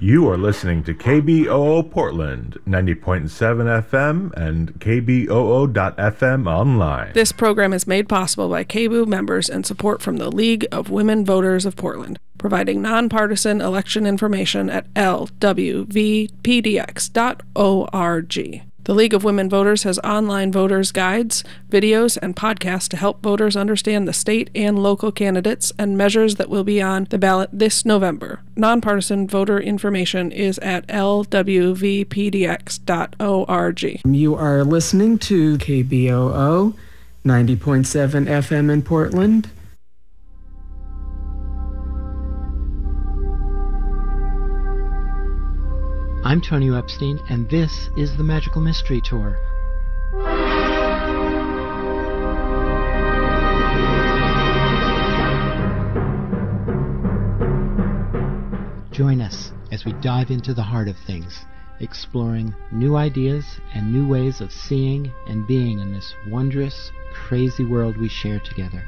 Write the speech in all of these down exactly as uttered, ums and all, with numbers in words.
You are listening to K B O O Portland, ninety point seven F M and K B O O dot F M online. This program is made possible by K B O O members and support from the League of Women Voters of Portland, providing nonpartisan election information at L W V P D X dot org. The League of Women Voters has online voters' guides, videos, and podcasts to help voters understand the state and local candidates and measures that will be on the ballot this November. Nonpartisan voter information is at L W V P D X dot org. You are listening to K B O O, ninety point seven F M in Portland. I'm Tony Epstein, and this is the Magical Mystery Tour. Join us as we dive into the heart of things, exploring new ideas and new ways of seeing and being in this wondrous, crazy world we share together.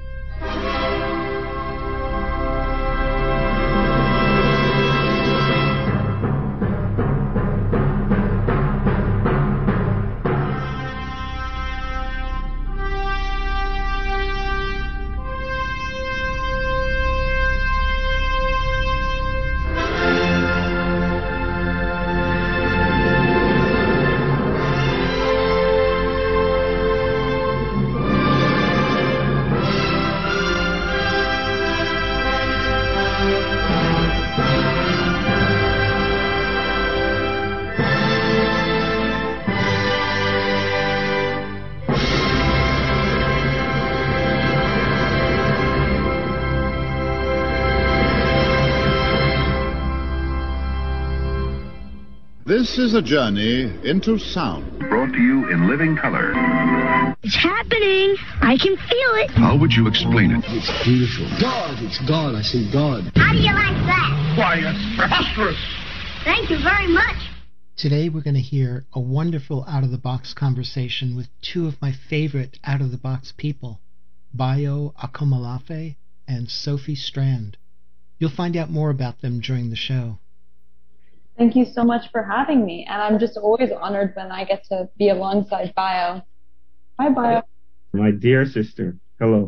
This is a journey into sound. Brought to you in living color. It's happening. I can feel it. How would you explain it? It's beautiful. God, it's God. I see God. How do you like that? Why, it's preposterous. Thank you very much. Today we're going to hear a wonderful out-of-the-box conversation with two of my favorite out-of-the-box people, Bayo Akomolafe and Sophie Strand. You'll find out more about them during the show. Thank you so much for having me, and I'm just always honored when I get to be alongside Bayo. Hi, Bayo. My dear sister, hello.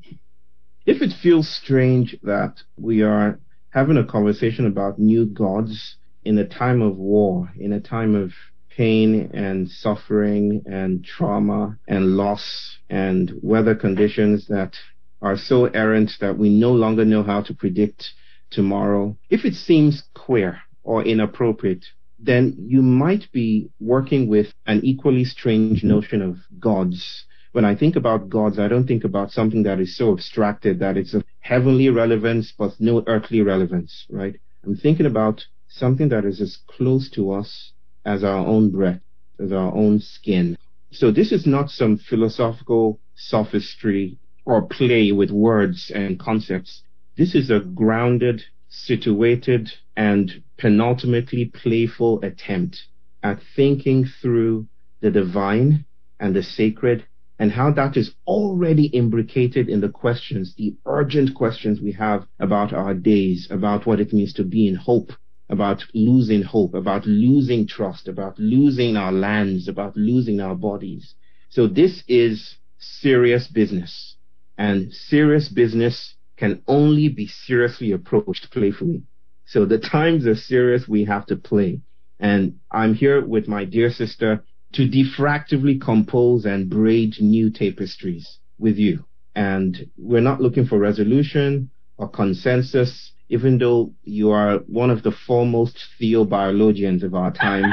If it feels strange that we are having a conversation about new gods in a time of war, in a time of pain and suffering and trauma and loss and weather conditions that are so errant that we no longer know how to predict tomorrow, if it seems queer or inappropriate, then you might be working with an equally strange notion of gods. When I think about gods, I don't think about something that is so abstracted that it's of heavenly relevance but no earthly relevance, right? I'm thinking about something that is as close to us as our own breath, as our own skin. So this is not some philosophical sophistry or play with words and concepts. This is a grounded, situated, and penultimately playful attempt at thinking through the divine and the sacred and how that is already imbricated in the questions, the urgent questions we have about our days, about what it means to be in hope, about losing hope, about losing trust, about losing our lands, about losing our bodies. So this is serious business, and serious business can only be seriously approached playfully. So the times are serious, we have to play. And I'm here with my dear sister to diffractively compose and braid new tapestries with you. And we're not looking for resolution or consensus, even though you are one of the foremost theobiologians of our time.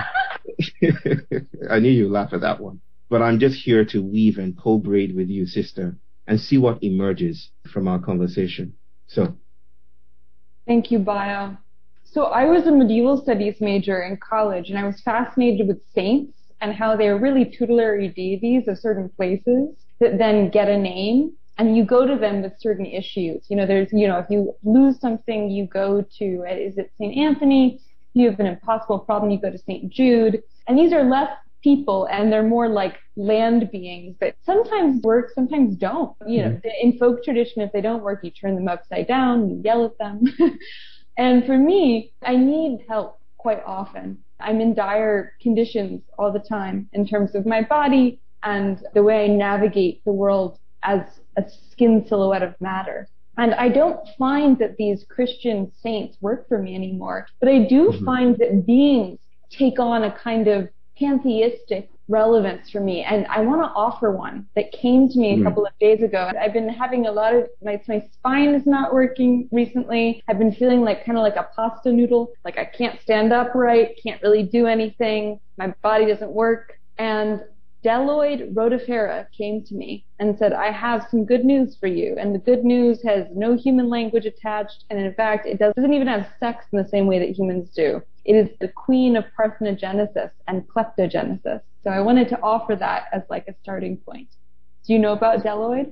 I knew you'd laugh at that one. But I'm just here to weave and co-braid with you, sister, and see what emerges from our conversation. So. Thank you, Bayo. So I was a medieval studies major in college, and I was fascinated with saints and how they're really tutelary deities of certain places that then get a name, and you go to them with certain issues. You know, there's, you know, if you lose something, you go to, is it Saint Anthony? If you have an impossible problem, you go to Saint Jude. And these are less people, and they're more like land beings that sometimes work, sometimes don't. You know, mm-hmm. In folk tradition, if they don't work, you turn them upside down, you yell at them. And for me, I need help quite often. I'm in dire conditions all the time in terms of my body and the way I navigate the world as a skin silhouette of matter. And I don't find that these Christian saints work for me anymore, but I do mm-hmm. find that beings take on a kind of pantheistic relevance for me, and I want to offer one that came to me a mm-hmm. couple of days ago. I've been having a lot of, my, my spine is not working recently. I've been feeling like kind of like a pasta noodle, like I can't stand upright, can't really do anything, my body doesn't work, and Deloid rotifera came to me and said, I have some good news for you. And the good news has no human language attached. And in fact, it doesn't even have sex in the same way that humans do. It is the queen of parthenogenesis and kleptogenesis. So I wanted to offer that as like a starting point. Do you know about Deloid?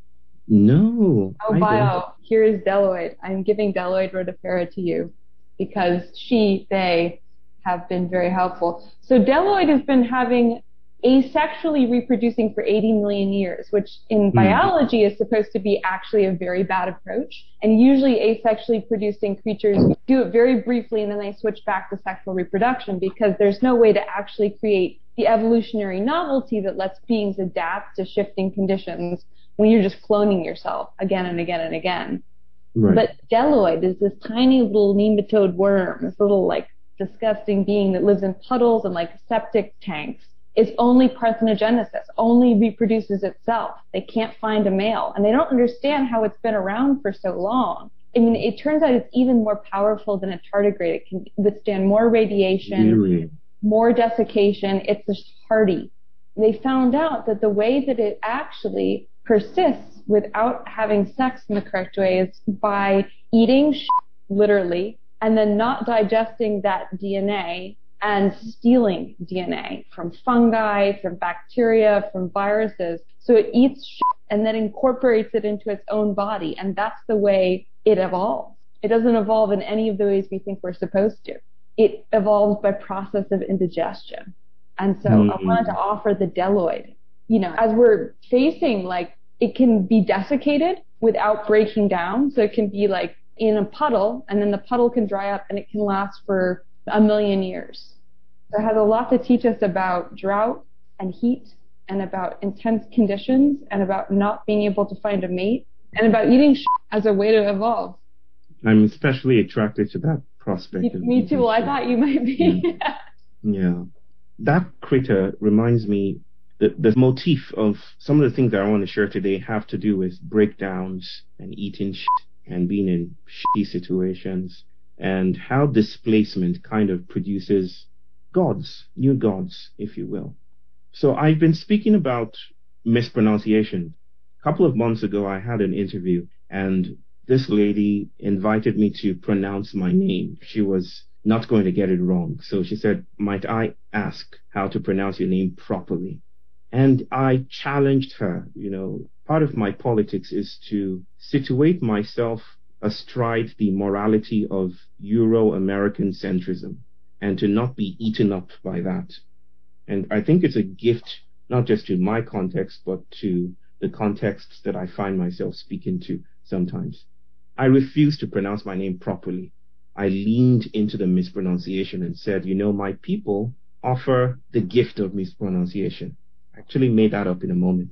No. Oh, bio. Here is Deloid. I'm giving Deloid rotifera to you because she, they have been very helpful. So Deloid has been having asexually reproducing for eighty million years, which in biology is supposed to be actually a very bad approach. And usually asexually producing creatures do it very briefly and then they switch back to sexual reproduction because there's no way to actually create the evolutionary novelty that lets beings adapt to shifting conditions when you're just cloning yourself again and again and again. Right. But Deloid is this tiny little nematode worm, this little like disgusting being that lives in puddles and like septic tanks. It's only parthenogenesis, only reproduces itself. They can't find a male, and they don't understand how it's been around for so long. I mean, it turns out it's even more powerful than a tardigrade. It can withstand more radiation, really? more desiccation. It's just hardy. They found out that the way that it actually persists without having sex in the correct way is by eating shit, literally, and then not digesting that D N A and stealing D N A from fungi, from bacteria, from viruses. So it eats shit and then incorporates it into its own body, and that's the way it evolves. It doesn't evolve in any of the ways we think we're supposed to. It evolves by process of indigestion. And so mm-hmm. I wanted to offer the Deloid. You know, as we're facing, like, it can be desiccated without breaking down. So it can be like in a puddle, and then the puddle can dry up and it can last for a million years. So it has a lot to teach us about drought and heat and about intense conditions and about not being able to find a mate and about eating shit as a way to evolve. I'm especially attracted to that prospect. Me, me too. Well, I thought you might be. Yeah. yeah. That critter reminds me, the, the motif of some of the things that I want to share today have to do with breakdowns and eating shit and being in shitty situations, and how displacement kind of produces gods, new gods, if you will. So I've been speaking about mispronunciation. A couple of months ago, I had an interview, and this lady invited me to pronounce my name. She was not going to get it wrong. So she said, might I ask how to pronounce your name properly? And I challenged her. You know, part of my politics is to situate myself astride the morality of Euro-American centrism and to not be eaten up by that. And I think it's a gift, not just to my context, but to the contexts that I find myself speaking to sometimes. I refused to pronounce my name properly. I leaned into the mispronunciation and said, you know, my people offer the gift of mispronunciation. I actually made that up in a moment.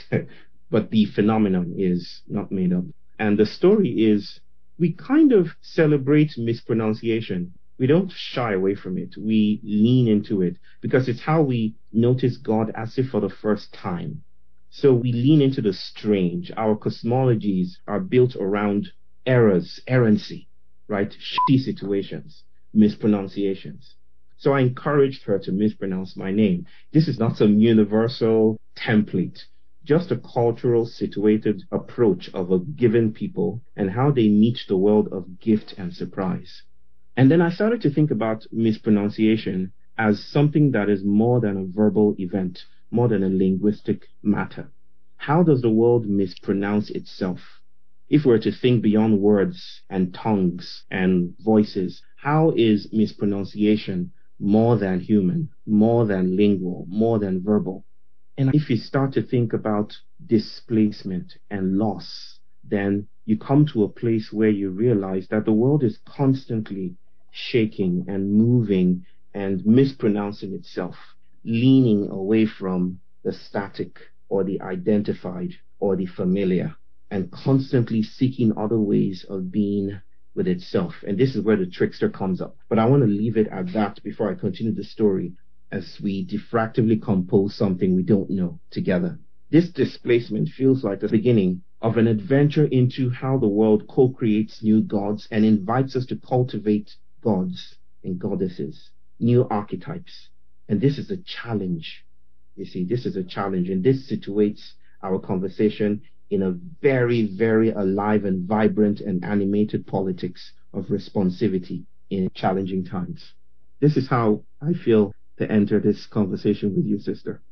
But the phenomenon is not made up. And the story is, we kind of celebrate mispronunciation. We don't shy away from it. We lean into it because it's how we notice God as if for the first time. So we lean into the strange. Our cosmologies are built around errors, errancy, right? Shitty situations, mispronunciations. So I encouraged her to mispronounce my name. This is not some universal template, just a cultural situated approach of a given people and how they meet the world of gift and surprise. And then I started to think about mispronunciation as something that is more than a verbal event, more than a linguistic matter. How does the world mispronounce itself? If we're to think beyond words and tongues and voices, how is mispronunciation more than human, more than lingual, more than verbal? And if you start to think about displacement and loss, then you come to a place where you realize that the world is constantly shaking and moving and mispronouncing itself, leaning away from the static or the identified or the familiar, and constantly seeking other ways of being with itself. And this is where the trickster comes up. But I want to leave it at that before I continue the story, as we diffractively compose something we don't know together. This displacement feels like the beginning of an adventure into how the world co-creates new gods and invites us to cultivate gods and goddesses, new archetypes. And this is a challenge. You see, this is a challenge, and this situates our conversation in a very, very alive and vibrant and animated politics of responsivity in challenging times. This is how I feel to enter this conversation with you, sister.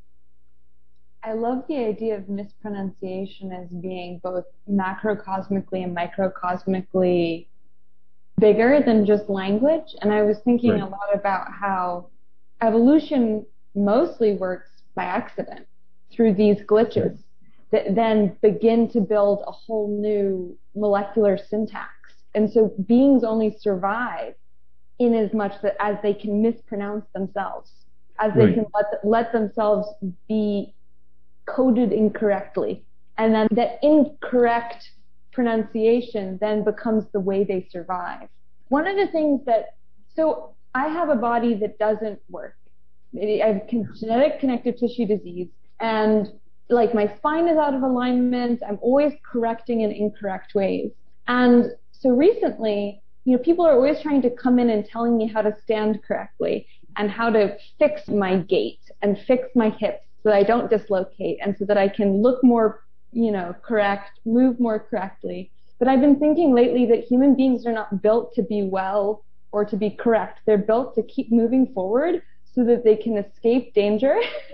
I love the idea of mispronunciation as being both macrocosmically and microcosmically bigger than just language. And I was thinking right. a lot about how evolution mostly works by accident through these glitches that then begin to build a whole new molecular syntax. And so beings only survive in as much that as they can mispronounce themselves, as they right. can let, let themselves be coded incorrectly. And then that incorrect pronunciation then becomes the way they survive. One of the things that, so I have a body that doesn't work. I have genetic connective tissue disease, and like my spine is out of alignment. I'm always correcting in incorrect ways. And so recently, you know, people are always trying to come in and telling me how to stand correctly and how to fix my gait and fix my hips so that I don't dislocate and so that I can look more, you know, correct, move more correctly. But I've been thinking lately that human beings are not built to be well or to be correct. They're built to keep moving forward so that they can escape danger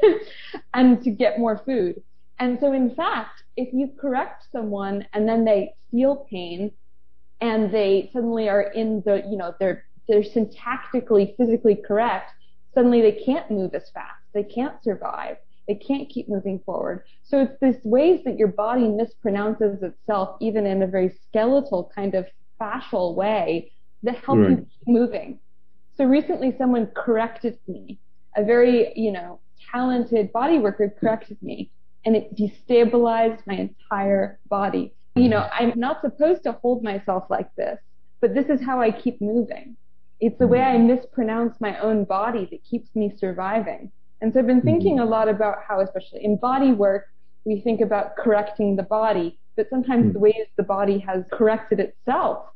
and to get more food. And so in fact, if you correct someone and then they feel pain and they suddenly are in the, you know, they're, they're syntactically, physically correct, suddenly they can't move as fast. They can't survive. They can't keep moving forward. So it's this ways that your body mispronounces itself, even in a very skeletal kind of fascial way, that help right. you keep moving. So recently someone corrected me. A very, you know, talented body worker corrected me, and it destabilized my entire body. You know, I'm not supposed to hold myself like this, but this is how I keep moving. It's the way I mispronounce my own body that keeps me surviving. And so I've been thinking a lot about how, especially in body work, we think about correcting the body, but sometimes the ways the body has corrected itself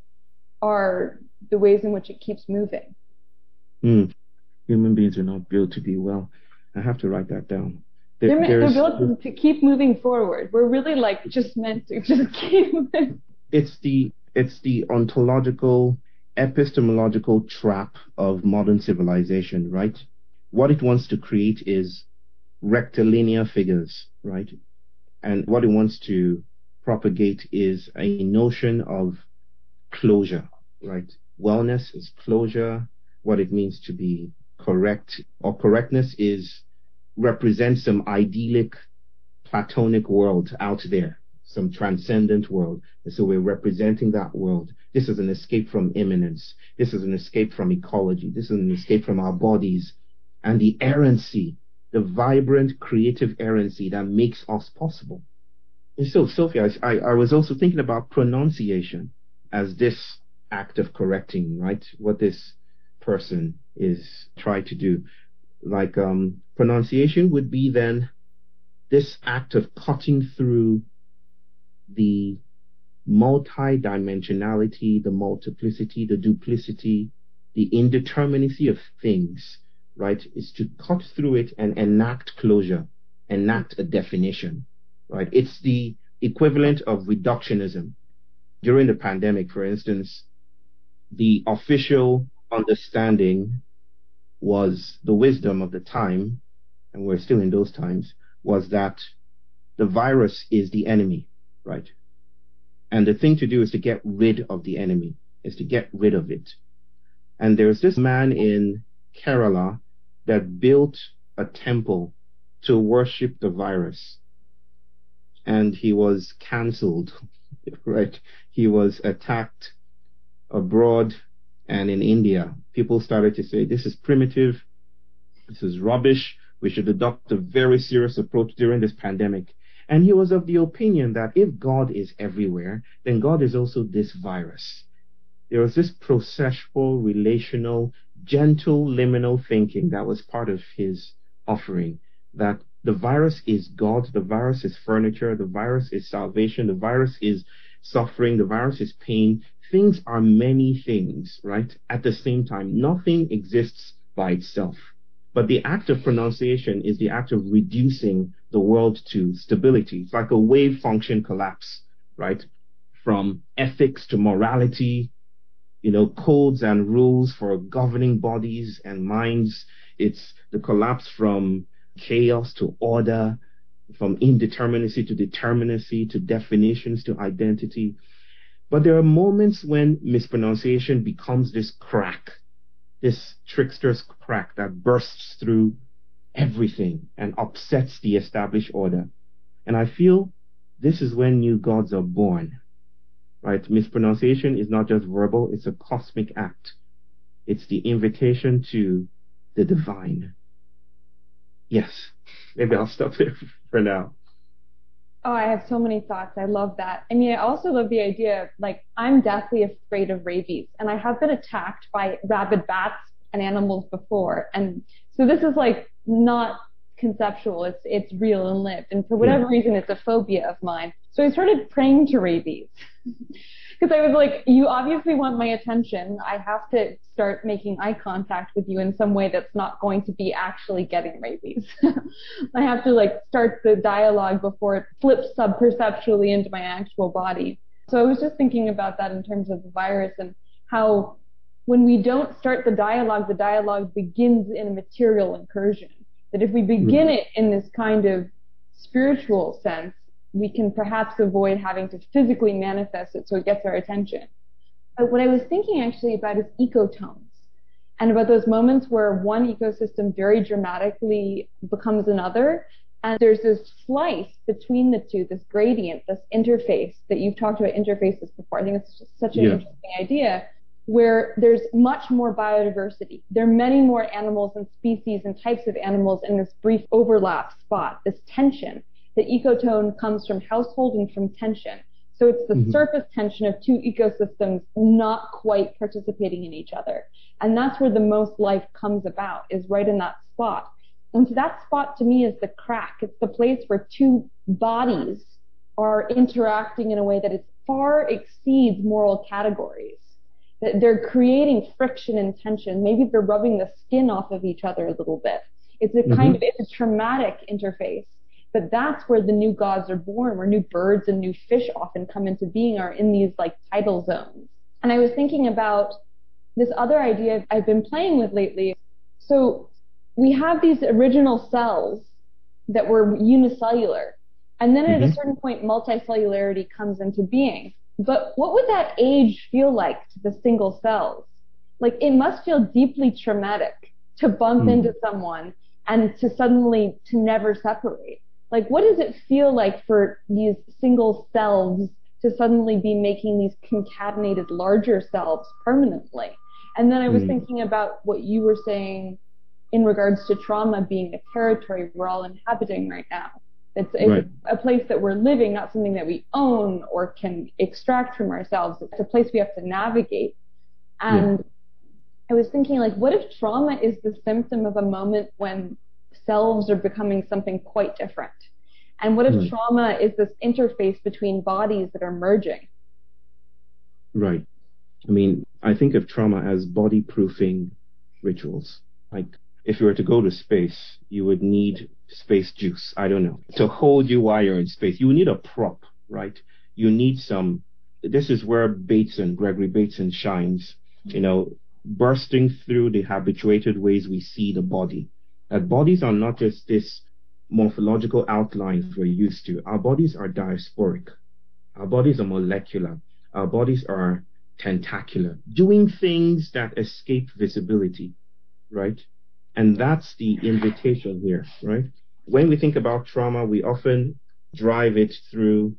are the ways in which it keeps moving. Mm. Human beings are not built to be well. I have to write that down. There, they're, they're built to keep moving forward. We're really like just meant to just keep moving. It's the, it's the ontological, epistemological trap of modern civilization, right? What it wants to create is rectilinear figures, right? And what it wants to propagate is a notion of closure, right? Wellness is closure. What it means to be correct or correctness is represents some idyllic platonic world out there, some transcendent world. And so we're representing that world. This is an escape from immanence. This is an escape from ecology. This is an escape from our bodies and the errancy, the vibrant creative errancy that makes us possible. And so, Sophia, I, I was also thinking about pronunciation as this act of correcting, right? What this person is trying to do. Like um, pronunciation would be then this act of cutting through the multi-dimensionality, the multiplicity, the duplicity, the indeterminacy of things, right? Is to cut through it and enact closure, enact a definition, right? It's the equivalent of reductionism. During the pandemic, for instance, the official understanding was the wisdom of the time, and we're still in those times, was that the virus is the enemy, right? And the thing to do is to get rid of the enemy, is to get rid of it. And there's this man in Kerala that built a temple to worship the virus. And he was cancelled right? He was attacked abroad and in India. People started to say, this is primitive, this is rubbish, we should adopt a very serious approach during this pandemic. And he was of the opinion that if God is everywhere, then God is also this virus. There was this processual, relational, gentle, liminal thinking that was part of his offering, that the virus is God, the virus is furniture, the virus is salvation, the virus is suffering, the virus is pain. Things are many things, right? At the same time, nothing exists by itself. But the act of pronunciation is the act of reducing the world to stability. It's like a wave function collapse, right? From ethics to morality, you know, codes and rules for governing bodies and minds. It's the collapse from chaos to order, from indeterminacy to determinacy, to definitions to identity. But there are moments when mispronunciation becomes this crack, this trickster's crack that bursts through everything and upsets the established order. And I feel this is when new gods are born, right? Mispronunciation is not just verbal, it's a cosmic act. It's the invitation to the divine. Yes, maybe I'll stop there for now. Oh, I have so many thoughts. I love that. I mean, I also love the idea of, like, I'm deathly afraid of rabies, and I have been attacked by rabid bats and animals before. And so this is, like, not conceptual. It's it's real and lived. And for whatever yeah. reason, it's a phobia of mine. So I started praying to rabies. Because I was like, you obviously want my attention. I have to start making eye contact with you in some way that's not going to be actually getting rabies. I have to like start the dialogue before it flips subperceptually into my actual body. So I was just thinking about that in terms of the virus and how when we don't start the dialogue, the dialogue begins in a material incursion. That if we begin it in this kind of spiritual sense, we can perhaps avoid having to physically manifest it so it gets our attention. But what I was thinking actually about is ecotones, and about those moments where one ecosystem very dramatically becomes another, and there's this slice between the two, this gradient, this interface that you've talked about interfaces before. I think it's just such an yeah. interesting idea, where there's much more biodiversity. There are many more animals and species and types of animals in this brief overlap spot, this tension. The ecotone comes from household and from tension. So it's the mm-hmm. surface tension of two ecosystems not quite participating in each other. And that's where the most life comes about, is right in that spot. And so that spot to me is the crack. It's the place where two bodies are interacting in a way that it far exceeds moral categories. That they're creating friction and tension. Maybe they're rubbing the skin off of each other a little bit. It's a kind mm-hmm. of, it's a traumatic interface. But that's where the new gods are born, where new birds and new fish often come into being, are in these like tidal zones. And I was thinking about this other idea I've been playing with lately. So we have these original cells that were unicellular. And then mm-hmm. at a certain point, multicellularity comes into being. But what would that age feel like to the single cells? Like, it must feel deeply traumatic to bump mm. into someone and to suddenly to never separate. Like, what does it feel like for these single selves to suddenly be making these concatenated larger selves permanently? And then I was mm. thinking about what you were saying in regards to trauma being a territory we're all inhabiting right now. It's, it's right. a place that we're living, not something that we own or can extract from ourselves. It's a place we have to navigate. And yeah. I was thinking, like, what if trauma is the symptom of a moment when selves are becoming something quite different? And what if right. trauma is this interface between bodies that are merging? Right. I mean, I think of trauma as body-proofing rituals. Like, if you were to go to space, you would need space juice, I don't know, to hold you while you're in space. You would need a prop, right? You need some, this is where Bateson, Gregory Bateson shines, you know, bursting through the habituated ways we see the body. That bodies are not just this morphological outlines we're used to. Our bodies are diasporic. Our bodies are molecular. Our bodies are tentacular, doing things that escape visibility, right? And that's the invitation here, right? When we think about trauma, we often drive it through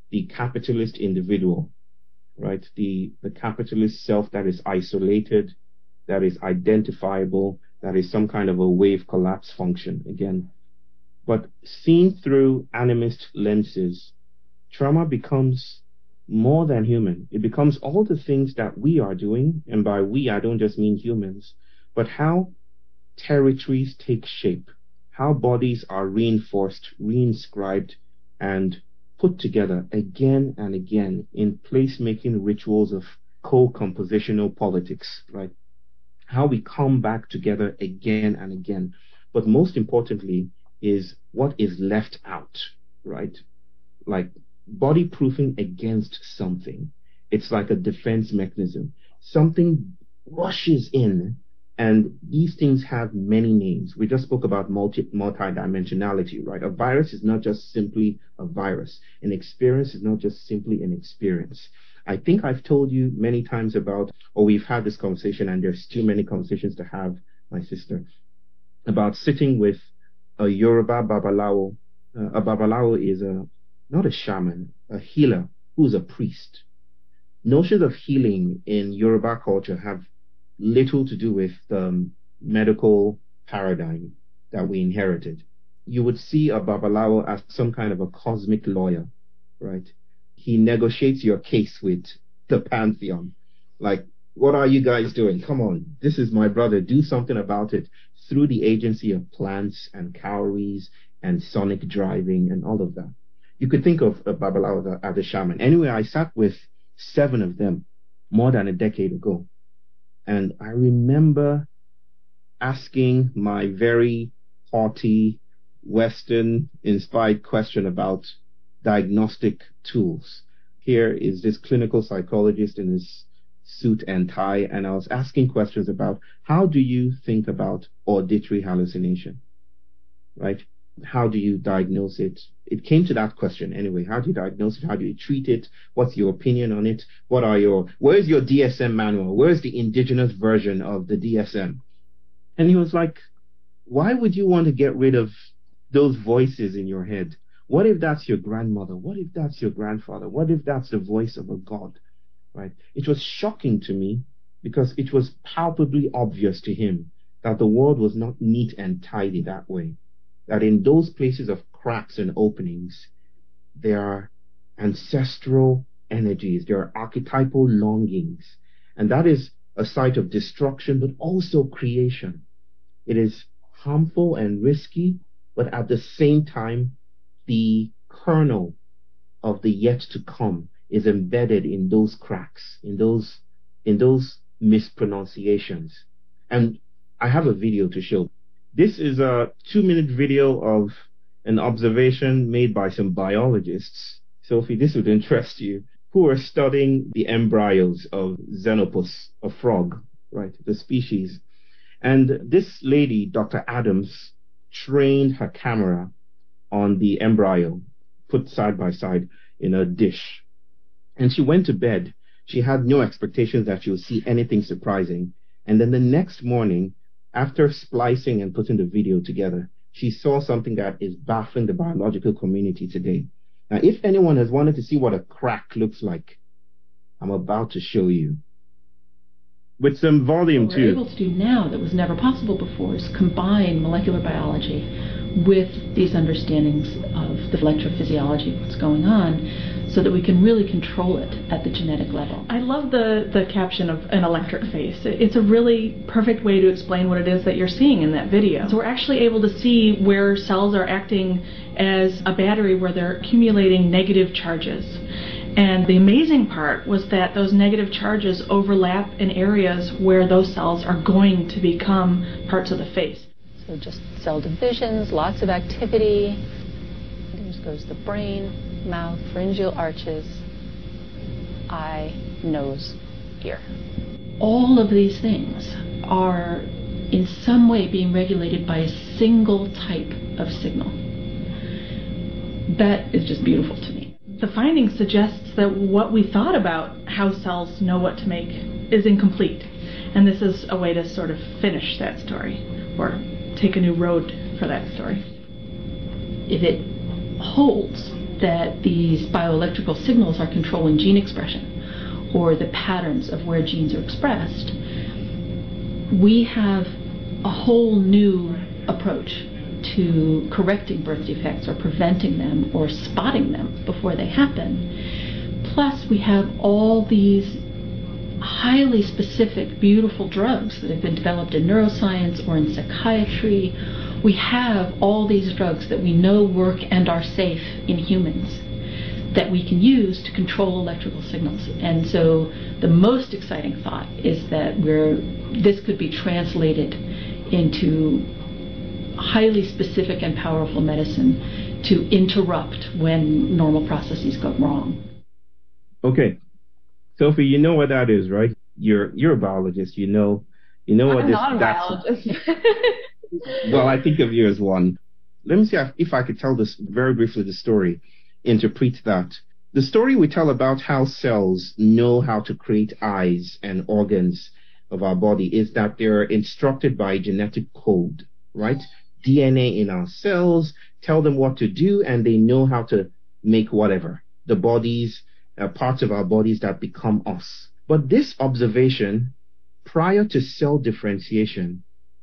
the capitalist individual, right? The, the capitalist self that is isolated, that is identifiable, that is some kind of a wave collapse function again. But seen through animist lenses, trauma becomes more than human. It becomes all the things that we are doing, and by we I don't just mean humans, but how territories take shape, how bodies are reinforced, reinscribed, and put together again and again in place-making rituals of co-compositional politics, right? How we come back together again and again. But most importantly is what is left out, right? Like body proofing against something. It's like a defense mechanism. Something rushes in, and these things have many names. We just spoke about multi multi-dimensionality, right? A virus is not just simply a virus. An experience is not just simply an experience. I think I've told you many times about, or we've had this conversation, and there's too many conversations to have, my sister, about sitting with a Yoruba Babalawo. Uh, a Babalawo is a not a shaman, a healer who's a priest. Notions of healing in Yoruba culture have little to do with the um, medical paradigm that we inherited. You would see a Babalawo as some kind of a cosmic lawyer, right? He negotiates your case with the pantheon. Like, what are you guys doing? Come on, this is my brother. Do something about it through the agency of plants and cowries and sonic driving and all of that. You could think of a Babalawo as a shaman. Anyway, I sat with seven of them more than a decade ago. And I remember asking my very haughty, Western-inspired question about diagnostic tools. Here is this clinical psychologist in his suit and tie, and I was asking questions about how do you think about auditory hallucination, right? How do you diagnose it? It came to that question anyway. How do you diagnose it? How do you treat it? What's your opinion on it? What are your, where's your D S M manual? Where's the indigenous version of the D S M? And he was like, why would you want to get rid of those voices in your head? What if that's your grandmother? What if that's your grandfather? What if that's the voice of a god, right? It was shocking to me because it was palpably obvious to him that the world was not neat and tidy that way. That in those places of cracks and openings, there are ancestral energies, there are archetypal longings. And that is a site of destruction, but also creation. It is harmful and risky, but at the same time, the kernel of the yet to come is embedded in those cracks, in those, in those mispronunciations. And I have a video to show. This is a two-minute video of an observation made by some biologists. Sophie, this would interest you, who are studying the embryos of Xenopus, a frog, right, the species. And this lady, Doctor Adams, trained her camera on the embryo, put side by side in a dish. And she went to bed. She had no expectations that she would see anything surprising. And then the next morning, after splicing and putting the video together, she saw something that is baffling the biological community today. Now, if anyone has wanted to see what a crack looks like, I'm about to show you. With some volume, what too. What we're able to do now that was never possible before is combine molecular biology with these understandings of the electrophysiology, what's going on, so that we can really control it at the genetic level. I love the, the caption of an electric face. It's a really perfect way to explain what it is that you're seeing in that video. So we're actually able to see where cells are acting as a battery where they're accumulating negative charges. And the amazing part was that those negative charges overlap in areas where those cells are going to become parts of the face. So just cell divisions, lots of activity. There goes the brain, mouth, pharyngeal arches, eye, nose, ear. All of these things are in some way being regulated by a single type of signal. That is just beautiful to me. The finding suggests that what we thought about how cells know what to make is incomplete. And this is a way to sort of finish that story, or take a new road for that story. If it holds that these bioelectrical signals are controlling gene expression or the patterns of where genes are expressed, we have a whole new approach to correcting birth defects or preventing them or spotting them before they happen. Plus, we have all these highly specific, beautiful drugs that have been developed in neuroscience or in psychiatry. We have all these drugs that we know work and are safe in humans that we can use to control electrical signals. And so the most exciting thought is that we're, this could be translated into highly specific and powerful medicine to interrupt when normal processes go wrong. Okay. Sophie, you know what that is, right? You're you're a biologist. You know you know what I'm this not a that's, biologist. Well, I think of you as one. Let me see if I could tell this very briefly, the story, interpret that. The story we tell about how cells know how to create eyes and organs of our body is that they're instructed by genetic code, right? D N A in our cells tell them what to do, and they know how to make whatever. The bodies, uh, parts of our bodies that become us. But this observation, prior to cell differentiation,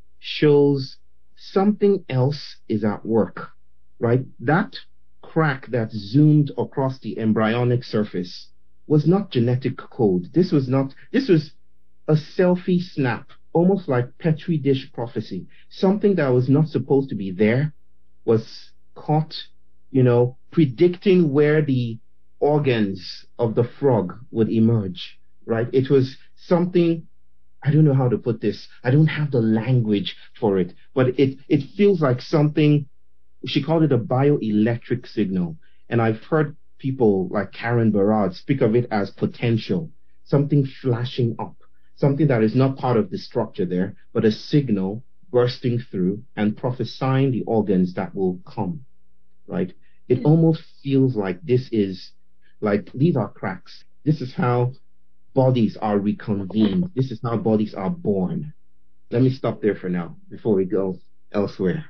shows something else is at work, right? That crack that zoomed across the embryonic surface was not genetic code. This was not, this was a selfie snap, almost like Petri dish prophecy. Something that was not supposed to be there was caught, you know, predicting where the organs of the frog would emerge, right? It was something, I don't know how to put this. I don't have the language for it, but it, it feels like something, she called it a bioelectric signal. And I've heard people like Karen Barad speak of it as potential, something flashing up, something that is not part of the structure there, but a signal bursting through and prophesying the organs that will come, right? It almost feels like this is, like, these are cracks. This is how bodies are reconvened. This is how bodies are born. Let me stop there for now before we go elsewhere.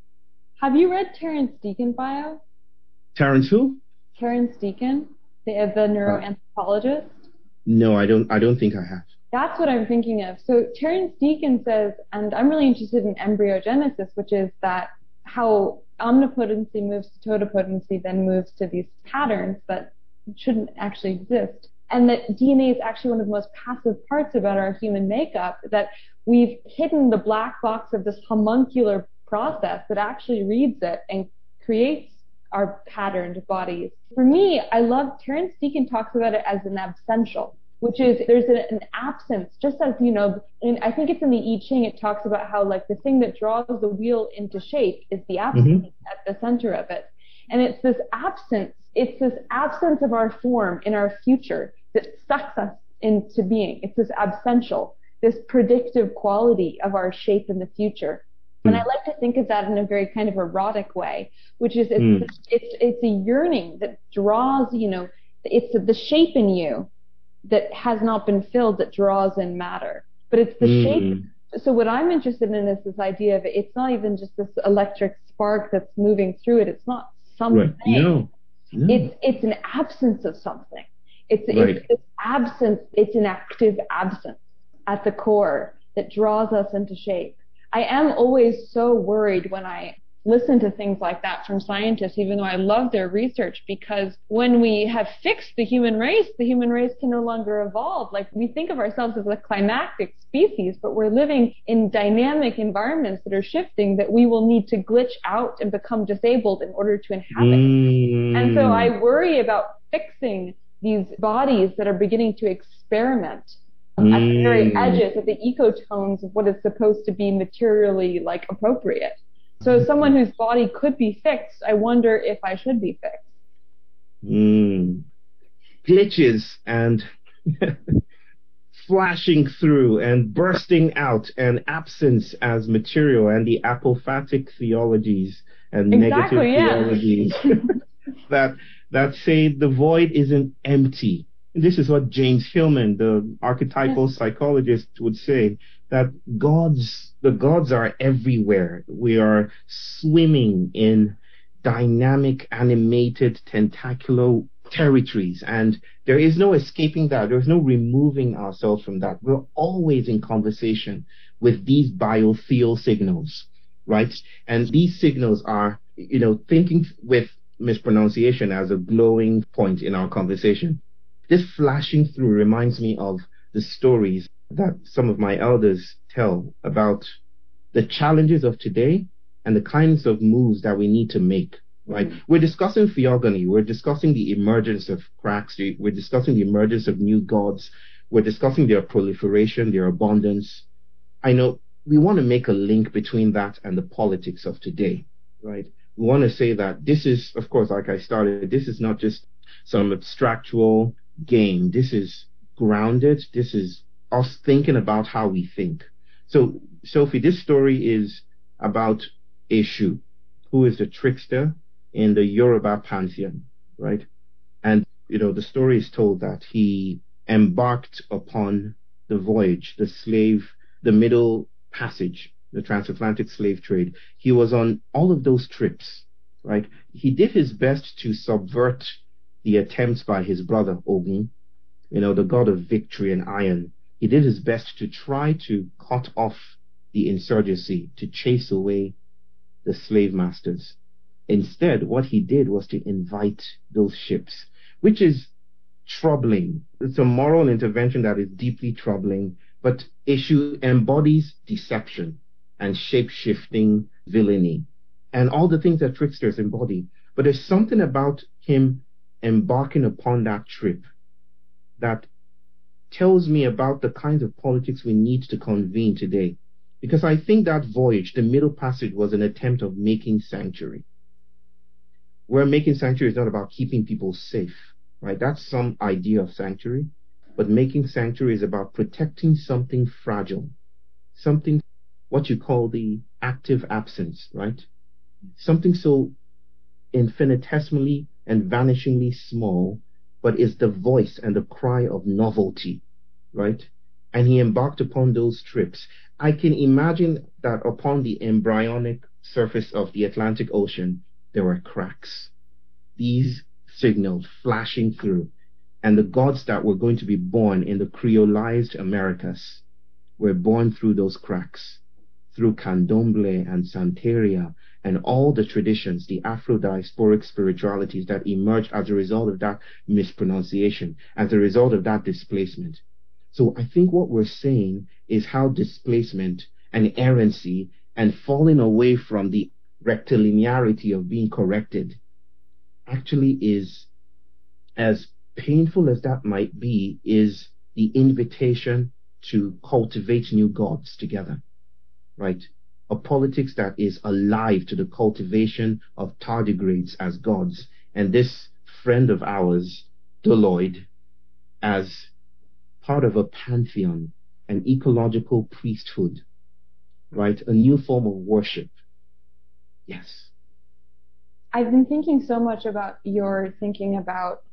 Have you read Terence Deacon bio? Terence who? Terence Deacon, the, the neuroanthropologist. No, I don't. I don't think I have. That's what I'm thinking of. So Terence Deacon says, and I'm really interested in embryogenesis, which is that how omnipotency moves to totipotency, then moves to these patterns that shouldn't actually exist. And that D N A is actually one of the most passive parts about our human makeup, that we've hidden the black box of this homuncular process that actually reads it and creates our patterned bodies. For me, I love, Terence Deacon talks about it as an absential, which is there's an, an absence, just as, you know, and I think it's in the I Ching, it talks about how, like, the thing that draws the wheel into shape is the absence mm-hmm. at the center of it. And it's this absence, it's this absence of our form in our future that sucks us into being. It's this absential, this predictive quality of our shape in the future. Mm. And I like to think of that in a very kind of erotic way, which is it's, mm. it's, it's a yearning that draws, you know, it's the shape in you that has not been filled that draws in matter. But it's the mm. shape. So what I'm interested in is this idea of it's not even just this electric spark that's moving through it. It's not something. Right. No. No. It's, it's an absence of something. It's, right. it's this absence, it's an active absence at the core that draws us into shape. I am always so worried when I listen to things like that from scientists, even though I love their research, because when we have fixed the human race, the human race can no longer evolve. Like, we think of ourselves as a climactic species, but we're living in dynamic environments that are shifting that we will need to glitch out and become disabled in order to inhabit. Mm. And so I worry about fixing these bodies that are beginning to experiment mm. at the very edges, at the ecotones of what is supposed to be materially, like, appropriate. So someone whose body could be fixed, I wonder if I should be fixed. Mm. Glitches and flashing through and bursting out and absence as material, and the apophatic theologies and exactly, negative yeah. theologies that that say the void isn't empty. And this is what James Hillman, the archetypal yes. psychologist, would say, that gods, the gods are everywhere. We are swimming in dynamic, animated, tentacular territories. And there is no escaping that. There's no removing ourselves from that. We're always in conversation with these biotheal signals, right? And these signals are, you know, thinking with mispronunciation as a glowing point in our conversation. This flashing through reminds me of the stories that some of my elders tell about the challenges of today and the kinds of moves that we need to make, right? Mm-hmm. We're discussing theogony. We're discussing the emergence of cracks. We're discussing the emergence of new gods. We're discussing their proliferation, their abundance. I know we want to make a link between that and the politics of today, right? We want to say that this is, of course, like I started, this is not just some abstractual game. This is grounded. This is us thinking about how we think. So, Sophie, this story is about Eshu, who is the trickster in the Yoruba pantheon, right? And, you know, the story is told that he embarked upon the voyage, the slave, the Middle Passage, the transatlantic slave trade. He was on all of those trips, right? He did his best to subvert the attempts by his brother Ogun, you know, the god of victory and iron. He did his best to try to cut off the insurgency, to chase away the slave masters. Instead, what he did was to invite those ships, which is troubling. It's a moral intervention that is deeply troubling, but Eshu embodies deception and shape-shifting villainy and all the things that tricksters embody. But there's something about him embarking upon that trip that tells me about the kinds of politics we need to convene today. Because I think that voyage, the Middle Passage, was an attempt of making sanctuary. Where making sanctuary is not about keeping people safe, right? That's some idea of sanctuary. But making sanctuary is about protecting something fragile, something, what you call the active absence, right? Something so infinitesimally and vanishingly small, but is the voice and the cry of novelty, right? And he embarked upon those trips. I can imagine that upon the embryonic surface of the Atlantic Ocean, there were cracks. These signals flashing through. And the gods that were going to be born in the creolized Americas were born through those cracks, through Candomblé and Santeria and all the traditions, the Afro-diasporic spiritualities that emerged as a result of that mispronunciation, as a result of that displacement. So I think what we're saying is how displacement and errancy and falling away from the rectilinearity of being corrected actually is, as painful as that might be, is the invitation to cultivate new gods together, right? A politics that is alive to the cultivation of tardigrades as gods. And this friend of ours, Doloid, as part of a pantheon, an ecological priesthood, right? A new form of worship. Yes. I've been thinking so much about your thinking about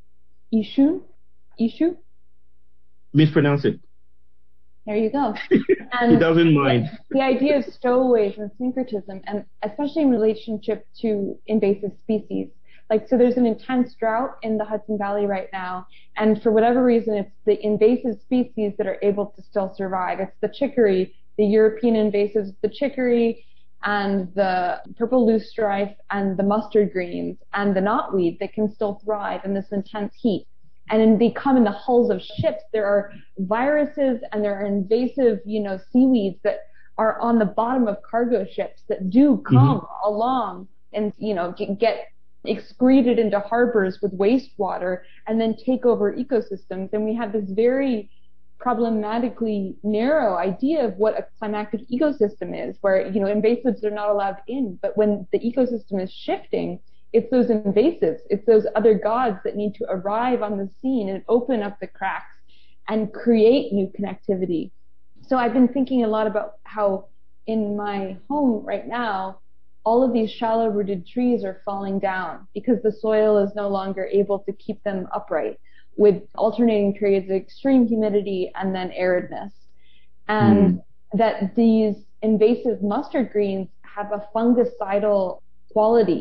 Eshu? Eshu? Mispronounce it. There you go. And he doesn't mind. The, the idea of stowaways and syncretism, and especially in relationship to invasive species. Like, so there's an intense drought in the Hudson Valley right now, and for whatever reason, it's the invasive species that are able to still survive. It's the chicory, the European invasives, the chicory, and the purple loosestrife, and the mustard greens, and the knotweed that can still thrive in this intense heat. And they come in the hulls of ships. There are viruses and there are invasive, you know, seaweeds that are on the bottom of cargo ships that do come mm-hmm. along and, you know, get excreted into harbors with wastewater and then take over ecosystems. And we have this very problematically narrow idea of what a climactic ecosystem is, where, you know, invasives are not allowed in. But when the ecosystem is shifting, it's those invasives, it's those other gods that need to arrive on the scene and open up the cracks and create new connectivity. So I've been thinking a lot about how in my home right now, all of these shallow-rooted trees are falling down because the soil is no longer able to keep them upright, with alternating periods of extreme humidity and then aridness. And mm. that these invasive mustard greens have a fungicidal quality,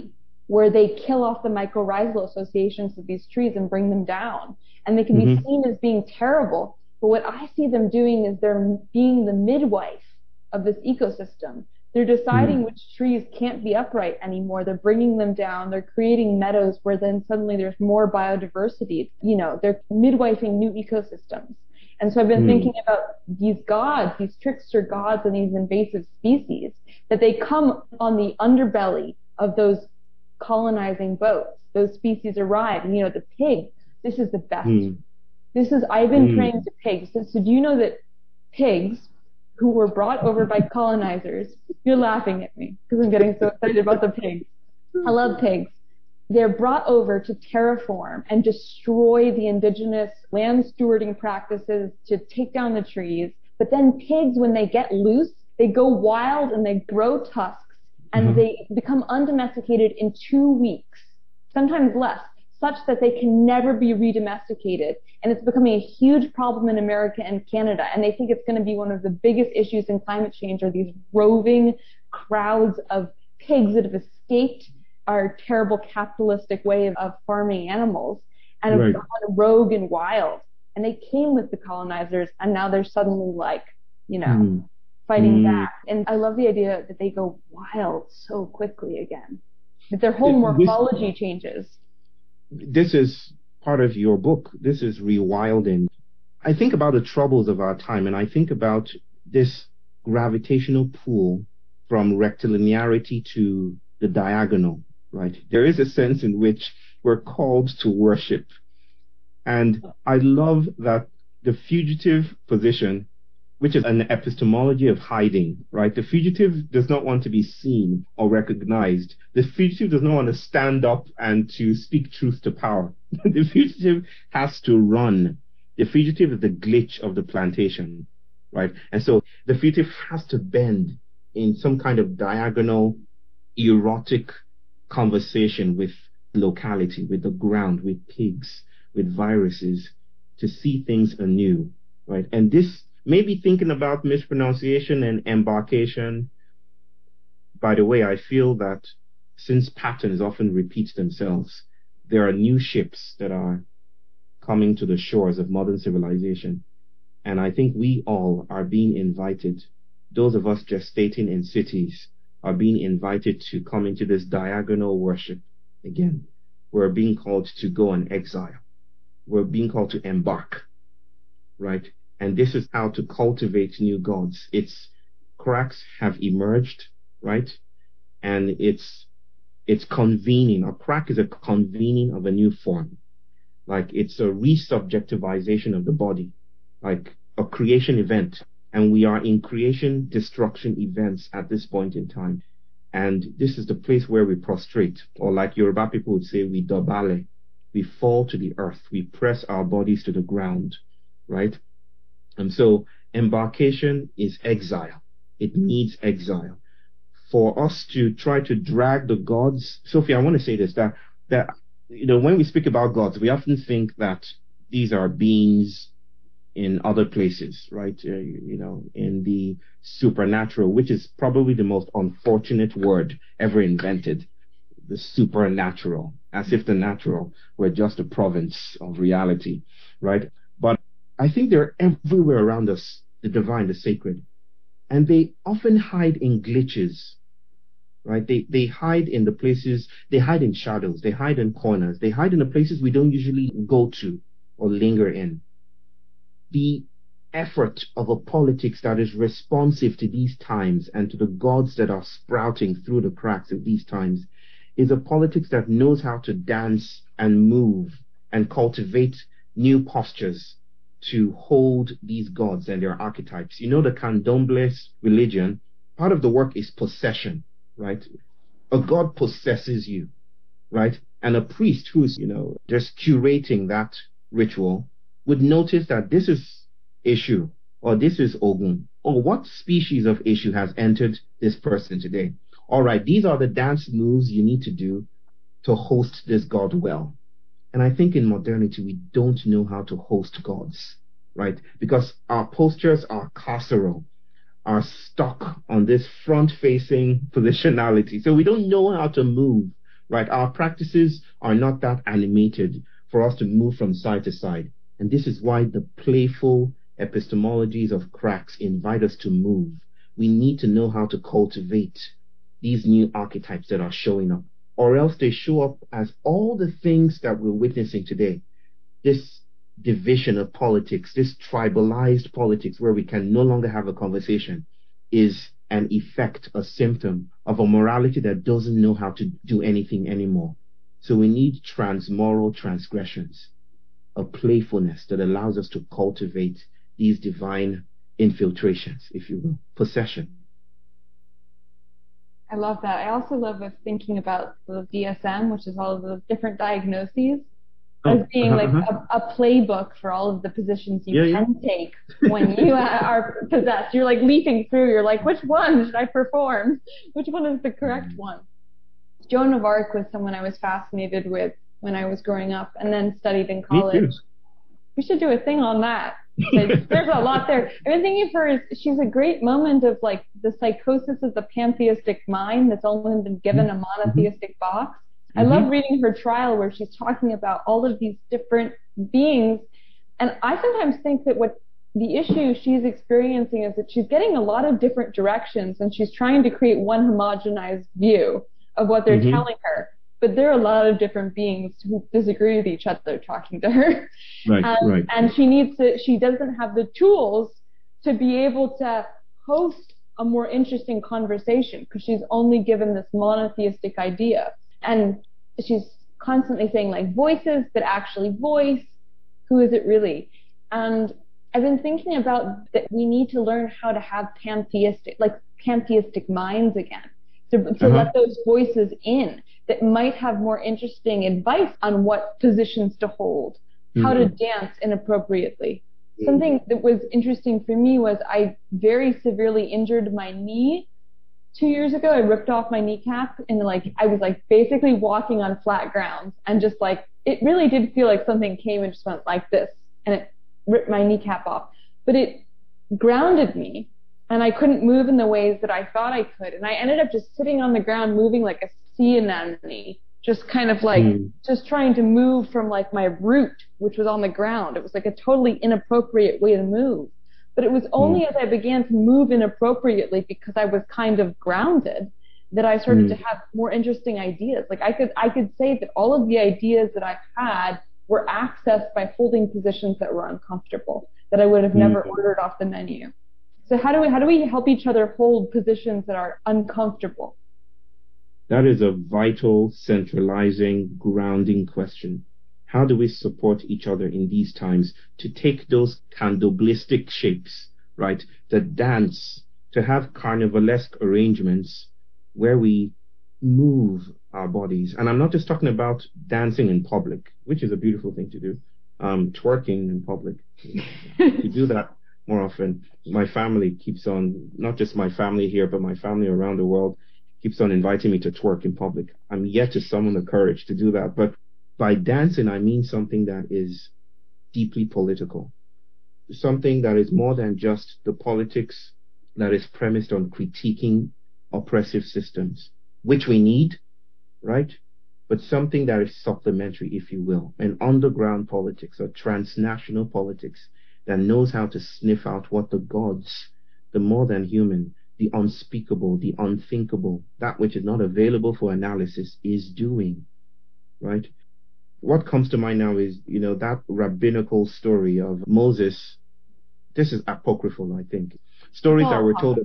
where they kill off the mycorrhizal associations of these trees and bring them down. And they can Mm-hmm. be seen as being terrible. But what I see them doing is they're being the midwife of this ecosystem. They're deciding Mm-hmm. which trees can't be upright anymore. They're bringing them down. They're creating meadows where then suddenly there's more biodiversity. You know, they're midwifing new ecosystems. And so I've been Mm. thinking about these gods, these trickster gods and these invasive species, that they come on the underbelly of those colonizing boats. Those species arrive. And, you know, the pig, this is the best. Mm. This is, I've been Mm. trained to pigs. So, so do you know that pigs who were brought over by colonizers, you're laughing at me because I'm getting so excited about the pigs. I love pigs. They're brought over to terraform and destroy the indigenous land stewarding practices to take down the trees. But then pigs, when they get loose, they go wild and they grow tusks and Mhm. they become undomesticated in two weeks, sometimes less, such that they can never be redomesticated. And it's becoming a huge problem in America and Canada. And they think it's going to be one of the biggest issues in climate change, are these roving crowds of pigs that have escaped our terrible capitalistic way of, of farming animals and have Right. gone rogue and wild. And they came with the colonizers, and now they're suddenly like, you know, Mm. fighting Mm. back. And I love the idea that they go wild so quickly again, that their whole This- morphology changes. This is part of your book. This is rewilding. I think about the troubles of our time, and I think about this gravitational pull from rectilinearity to the diagonal, right? There is a sense in which we're called to worship. And I love that the fugitive position, which is an epistemology of hiding, right? The fugitive does not want to be seen or recognized. The fugitive does not want to stand up and to speak truth to power. The fugitive has to run. The fugitive is the glitch of the plantation, right? And so the fugitive has to bend in some kind of diagonal, erotic conversation with locality, with the ground, with pigs, with viruses, to see things anew, right? And this, maybe thinking about mispronunciation and embarkation. By the way, I feel that since patterns often repeat themselves, there are new ships that are coming to the shores of modern civilization. And I think we all are being invited, those of us gestating in cities, are being invited to come into this diagonal worship again. We're being called to go on exile. We're being called to embark, right? And this is how to cultivate new gods. Its cracks have emerged, right? And it's it's convening. A crack is a convening of a new form. Like it's a resubjectivization of the body, like a creation event. And we are in creation destruction events at this point in time. And this is the place where we prostrate, or like Yoruba people would say, we dobale. We fall to the earth. We press our bodies to the ground, right? And so embarkation is exile. It needs exile. For us to try to drag the gods, Sophie, I want to say this, that, that, you know, when we speak about gods, we often think that these are beings in other places, right? Uh, you, you know, in the supernatural, which is probably the most unfortunate word ever invented, the supernatural, as if the natural were just a province of reality, right? But I think they're everywhere around us, the divine, the sacred. And they often hide in glitches, right? They they hide in the places, they hide in shadows, they hide in corners, they hide in the places we don't usually go to or linger in. The effort of a politics that is responsive to these times and to the gods that are sprouting through the cracks of these times is a politics that knows how to dance and move and cultivate new postures to hold these gods and their archetypes. You know, the Candomblé religion, part of the work is possession, right? A god possesses you, right? And a priest who's, you know, just curating that ritual would notice that this is Eshu, or this is Ogun, or what species of Eshu has entered this person today. All right, these are the dance moves you need to do to host this god well. And I think in modernity, we don't know how to host gods, right? Because our postures are carceral, are stuck on this front-facing positionality. So we don't know how to move right? Our practices are not that animated for us to move from side to side. And this is why the playful epistemologies of cracks invite us to move. We need to know how to cultivate these new archetypes that are showing up, or else they show up as all the things that we're witnessing today. This division of politics, this tribalized politics where we can no longer have a conversation, is an effect, a symptom of a morality that doesn't know how to do anything anymore. So we need transmoral transgressions, a playfulness that allows us to cultivate these divine infiltrations, if you will, possession. I love that. I also love thinking about the D S M, which is all of the different diagnoses, as being like a, a playbook for all of the positions you yeah, can yeah. take when you are possessed. You're like leaping through. You're like, which one should I perform? Which one is the correct one? Joan of Arc was someone I was fascinated with when I was growing up and then studied in college. We should do a thing on that. There's a lot there. I've been thinking of her as she's a great moment of like the psychosis of the pantheistic mind that's only been given a monotheistic box. I love reading her trial where she's talking about all of these different beings. And I sometimes think that what the issue she's experiencing is that she's getting a lot of different directions and she's trying to create one homogenized view of what they're mm-hmm. telling her. But there are a lot of different beings who disagree with each other talking to her. Right, um, right. And she needs to, she doesn't have the tools to be able to host a more interesting conversation because she's only given this monotheistic idea. And she's constantly saying like voices that actually voice, who is it really? And I've been thinking about that we need to learn how to have pantheistic, like pantheistic minds again, to, to uh-huh. let those voices in that might have more interesting advice on what positions to hold, mm-hmm. how to dance inappropriately. Mm-hmm. Something that was interesting for me was I very severely injured my knee two years ago. I ripped off my kneecap and like I was like basically walking on flat ground and just like it really did feel like something came and just went like this and it ripped my kneecap off. But it grounded me and I couldn't move in the ways that I thought I could. And I ended up just sitting on the ground moving like a sea anemone, just kind of like mm. just trying to move from like my root, which was on the ground. It was like a totally inappropriate way to move. But it was only mm. as I began to move inappropriately because I was kind of grounded that I started mm. to have more interesting ideas. Like I could I could say that all of the ideas that I've had were accessed by holding positions that were uncomfortable, that I would have mm. never ordered off the menu. So how do we how do we help each other hold positions that are uncomfortable? That is a vital, centralizing, grounding question. How do we support each other in these times to take those candoblistic shapes, right? To dance, to have carnivalesque arrangements where we move our bodies. And I'm not just talking about dancing in public, which is a beautiful thing to do, um, twerking in public. To do that more often. My family keeps on, not just my family here, but my family around the world keeps on inviting me to twerk in public. I'm yet to summon the courage to do that. But by dancing, I mean something that is deeply political, something that is more than just the politics that is premised on critiquing oppressive systems, which we need, right? But something that is supplementary, if you will, an underground politics, a transnational politics that knows how to sniff out what the gods, the more than human, the unspeakable, the unthinkable, that which is not available for analysis is doing, right? What comes to mind now is, you know, that rabbinical story of Moses. This is apocryphal, I think. Stories oh, that were told.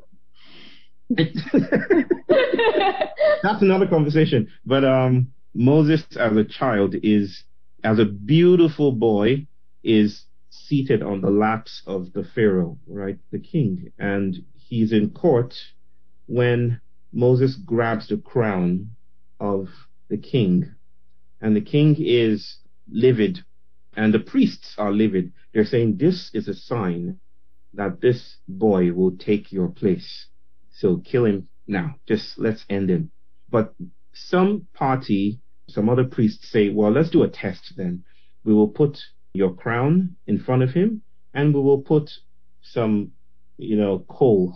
That's another conversation. But um, Moses as a child is, as a beautiful boy, is seated on the laps of the Pharaoh, right, the king. And he's in court when Moses grabs the crown of the king. And the king is livid, and the priests are livid. They're saying this is a sign that this boy will take your place. So kill him now. Just let's end him. But some party, some other priests say, well, let's do a test then. We will put your crown in front of him, and we will put some, you know, coal, hot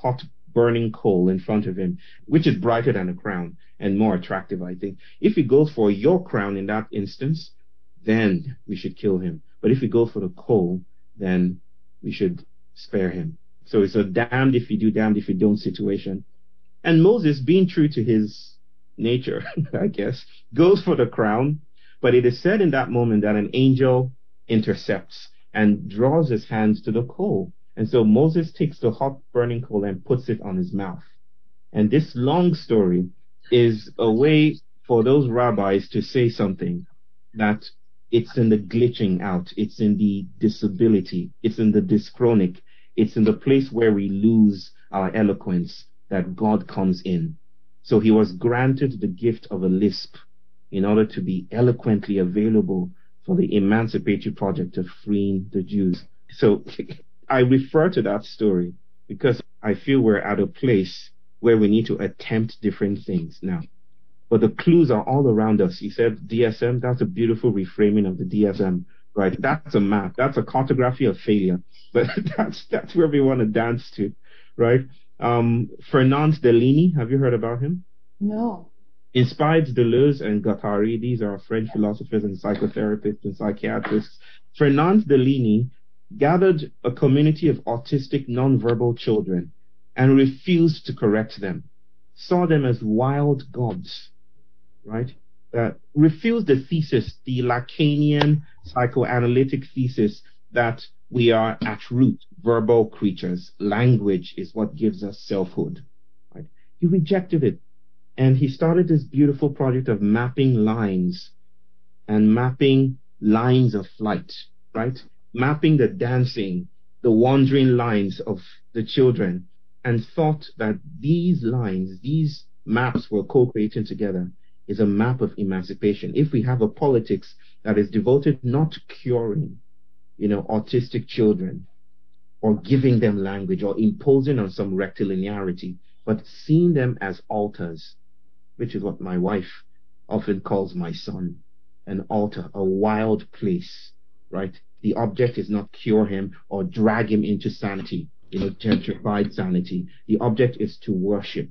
burning coal in front of him, which is brighter than a crown and more attractive, I think. If he goes for your crown in that instance, then we should kill him. But if we go for the coal, then we should spare him. So it's a damned if you do, damned if you don't situation. And Moses, being true to his nature, I guess, goes for the crown. But it is said in that moment that an angel intercepts and draws his hands to the coal. And so Moses takes the hot burning coal and puts it on his mouth. And this long story is a way for those rabbis to say something, that it's in the glitching out, it's in the disability, it's in the dyschronic, it's in the place where we lose our eloquence that God comes in. So he was granted the gift of a lisp in order to be eloquently available for the emancipatory project of freeing the Jews. So I refer to that story because I feel we're at a place where we need to attempt different things now. But the clues are all around us. You said D S M, that's a beautiful reframing of the D S M, right? That's a map. That's a cartography of failure. But that's that's where we want to dance to, right? Um, Fernand Deligny, have you heard about him? No. Inspired Deleuze and Guattari, these are French philosophers and psychotherapists and psychiatrists. Fernand Deligny gathered a community of autistic nonverbal children and refused to correct them, saw them as wild gods, right? Uh, refused the thesis, the Lacanian psychoanalytic thesis that we are at root verbal creatures. Language is what gives us selfhood, right? He rejected it. And he started this beautiful project of mapping lines and mapping lines of flight, right? Mapping the dancing, the wandering lines of the children, and thought that these lines, these maps we're co-creating together is a map of emancipation. If we have a politics that is devoted not to curing, you know, autistic children or giving them language or imposing on some rectilinearity, but seeing them as altars, which is what my wife often calls my son, an altar, a wild place, right? The object is not cure him or drag him into sanity, you know, gentrified sanity. The object is to worship,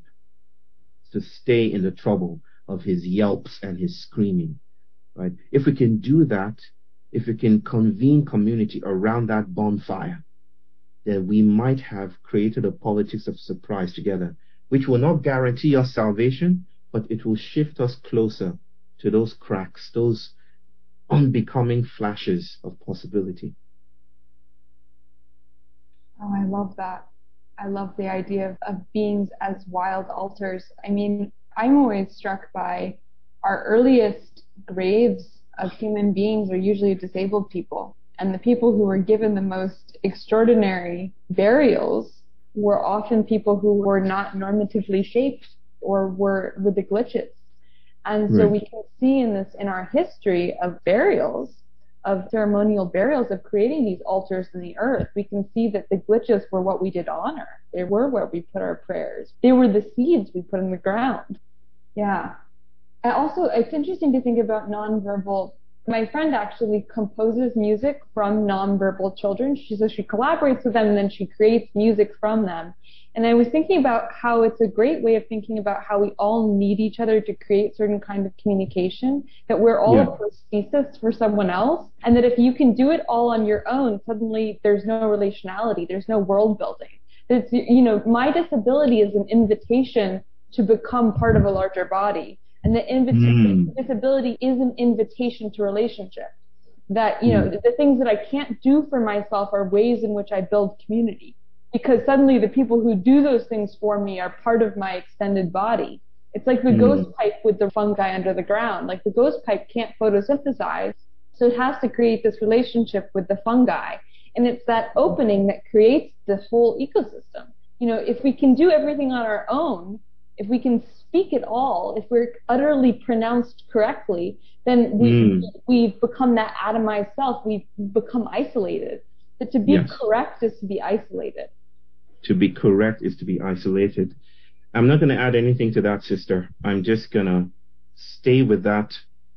to stay in the trouble of his yelps and his screaming, right? If we can do that, if we can convene community around that bonfire, then we might have created a politics of surprise together, which will not guarantee us salvation, but it will shift us closer to those cracks, those unbecoming flashes of possibility. Oh, I love that. I love the idea of, of beings as wild altars. I mean, I'm always struck by our earliest graves of human beings are usually disabled people. And the people who were given the most extraordinary burials were often people who were not normatively shaped or were with the glitches. And so right. we can see in this, in our history of burials, of ceremonial burials, of creating these altars in the earth, we can see that the glitches were what we did honor. They were where we put our prayers. They were the seeds we put in the ground. Yeah. And also, it's interesting to think about nonverbal. My friend actually composes music from nonverbal children. She says she collaborates with them and then she creates music from them. And I was thinking about how it's a great way of thinking about how we all need each other to create certain kind of communication, that we're all yeah. a prosthesis for someone else, and that if you can do it all on your own, suddenly there's no relationality, there's no world building. It's, you know, my disability is an invitation to become part of a larger body. And the invitation, mm. disability is an invitation to relationship. That, you know, mm. the things that I can't do for myself are ways in which I build community. Because suddenly the people who do those things for me are part of my extended body. It's like the mm. ghost pipe with the fungi under the ground. Like the ghost pipe can't photosynthesize, so it has to create this relationship with the fungi. And it's that opening that creates the whole ecosystem. You know, if we can do everything on our own, if we can speak it all, if we're utterly pronounced correctly, then we, mm. we've become that atomized self. We've become isolated. But to be yes. correct is to be isolated. To be correct is to be isolated. I'm not going to add anything to that, sister. I'm just going to stay with that.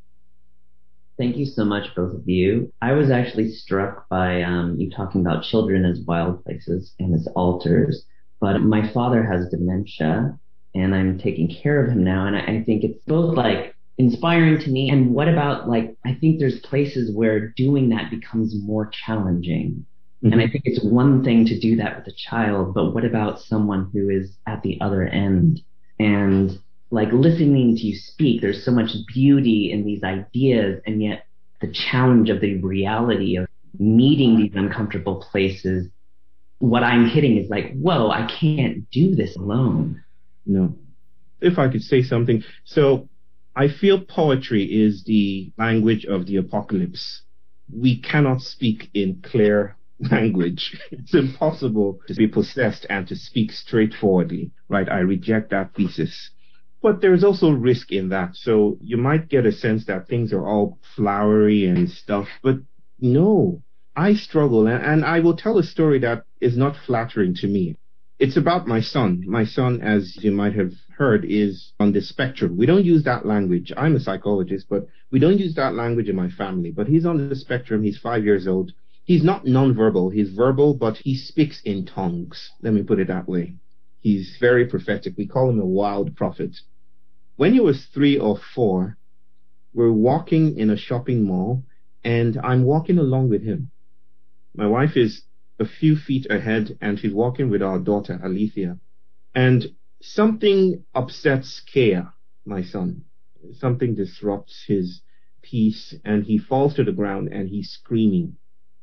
Thank you so much, both of you. I was actually struck by um, you talking about children as wild places and as altars. but my father has dementia, and I'm taking care of him now. And I, I think it's both like inspiring to me. And what about like, I think there's places where doing that becomes more challenging. Mm-hmm. And I think it's one thing to do that with a child, but what about someone who is at the other end? And like listening to you speak, there's so much beauty in these ideas, and yet the challenge of the reality of meeting these uncomfortable places, what I'm hitting is like, whoa, I can't do this alone. No. If I could say something. So I feel poetry is the language of the apocalypse. We cannot speak in clear language. It's impossible to be possessed and to speak straightforwardly, right? I reject that thesis. But there's also risk in that. So you might get a sense that things are all flowery and stuff, but no, I struggle. And, and I will tell a story that is not flattering to me. It's about my son. My son, as you might have heard, is on the spectrum. We don't use that language. I'm a psychologist, but we don't use that language in my family. But he's on the spectrum. He's five years old. He's not nonverbal. He's verbal, but he speaks in tongues. Let me put it that way. He's very prophetic. We call him a wild prophet. When he was three or four, we're walking in a shopping mall, and I'm walking along with him. My wife is a few feet ahead, and she's walking with our daughter, Alethea. And something upsets Kea, my son. Something disrupts his peace, and he falls to the ground, and he's screaming.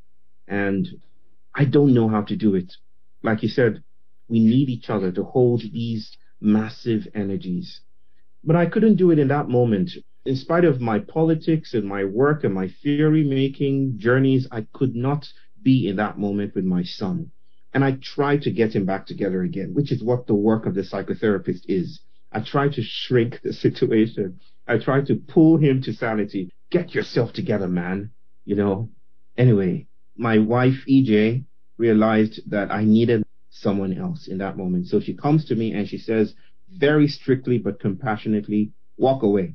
And I don't know how to do it. Like you said, we need each other to hold these massive energies. But I couldn't do it in that moment. In spite of my politics and my work and my theory-making journeys, I could not be in that moment with my son. And I tried to get him back together again, which is what the work of the psychotherapist is. I tried to shrink the situation. I tried to pull him to sanity. Get yourself together, man. You know? Anyway, my wife, E J, realized that I needed someone else in that moment. So she comes to me and she says, very strictly but compassionately, walk away.